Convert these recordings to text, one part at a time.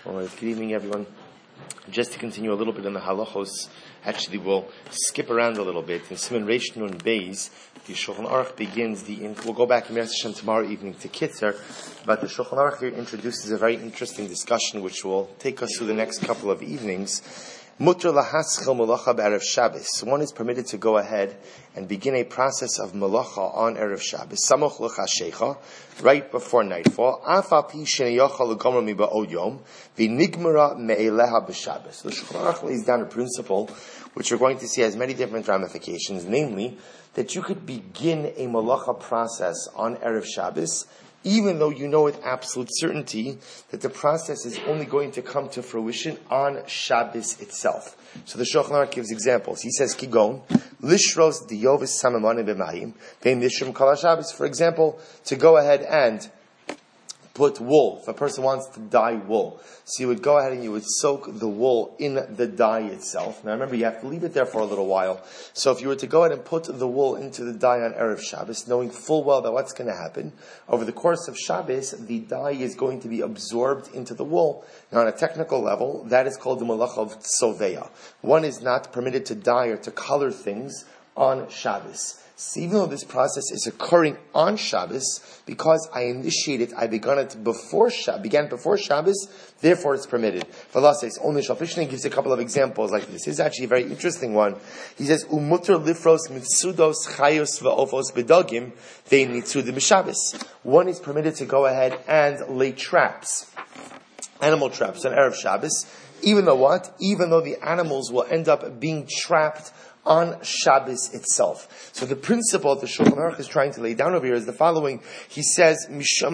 All right, good evening, everyone. Just to continue a little bit in the halachos, actually we'll skip around a little bit. In Siman Reish Nun Beis, the Shulchan Aruch begins we'll go back in Me'er Hashem tomorrow evening to Kitzer, but the Shulchan Aruch here introduces a very interesting discussion which will take us through the next couple of evenings. Mutter lahaschil malacha b'erev Shabbos. One is permitted to go ahead and begin a process of malacha on erev Shabbos, samoch l'chashecha, right before nightfall. Afal pi sheneyachal l'gomer mi ba'od yom, v'nigmara me'eleha b'Shabbos. So the Shulchan Aruch lays down a principle which we're going to see has many different ramifications, namely that you could begin a malacha process on erev Shabbos, even though you know with absolute certainty that the process is only going to come to fruition on Shabbos itself. So the Shulchan Aruch gives examples. He says, Kigon, lishros diyovis samamanim b'mayim, ve'im yishrim kol Shabbos. For example, to go ahead and put wool. If a person wants to dye wool, so you would go ahead and you would soak the wool in the dye itself. Now remember, you have to leave it there for a little while. So if you were to go ahead and put the wool into the dye on erev Shabbos, knowing full well that what's going to happen over the course of Shabbos, the dye is going to be absorbed into the wool. Now on a technical level, that is called the malacha of tzoveya. One is not permitted to dye or to color things on Shabbos. So even though this process is occurring on Shabbos, because I began it before Shabbos, therefore it's permitted. Velasquez only Shafishne gives a couple of examples like this. This is actually a very interesting one. He says, "Umutter lifros mitzudos chayos ve'ofos bedagim ve'im nitzudim b'Shabbos." One is permitted to go ahead and lay traps, animal traps on erev Shabbos, even though the animals will end up being trapped on Shabbos itself. So the principle that the Shulchan Aruch is trying to lay down over here is the following. He says, let me to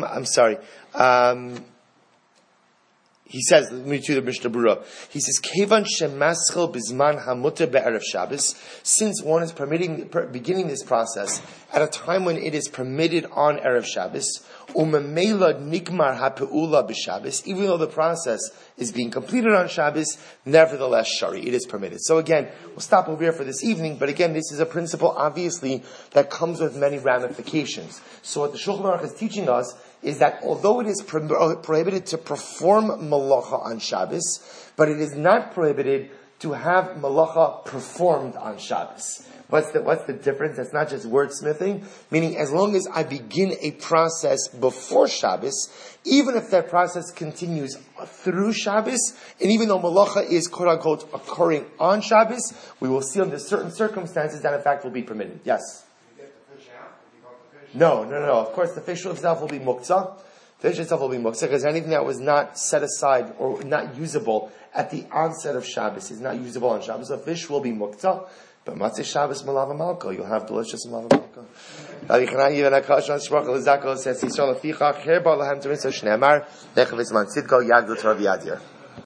the Mishnah Berurah. He says, Kevan shemaschil bizman hamuter be'erev Shabbos, since one is beginning this process at a time when it is permitted on erev Shabbos, umemela nigmar hapeula b'Shabbos, even though the process is being completed on Shabbos, nevertheless shari, it is permitted. So again, we'll stop over here for this evening, but again, this is a principle, obviously, that comes with many ramifications. So what the Shulchan Aruch is teaching us is that although it is prohibited to perform malacha on Shabbos, but it is not prohibited to have malacha performed on Shabbos. What's the difference? That's not just wordsmithing, meaning as long as I begin a process before Shabbos, even if that process continues through Shabbos, and even though malacha is quote-unquote occurring on Shabbos, we will see under certain circumstances that in fact will be permitted. Yes? You get the fish out? You got the fish? No. Of course, the fish itself will be muktzah. The fish itself will be muktzah, because anything that was not set aside or not usable at the onset of Shabbos is not usable on Shabbos. So fish will be muktzah. But Matzah Shabbos Malava Malko, you'll have delicious Malava Malko. Says,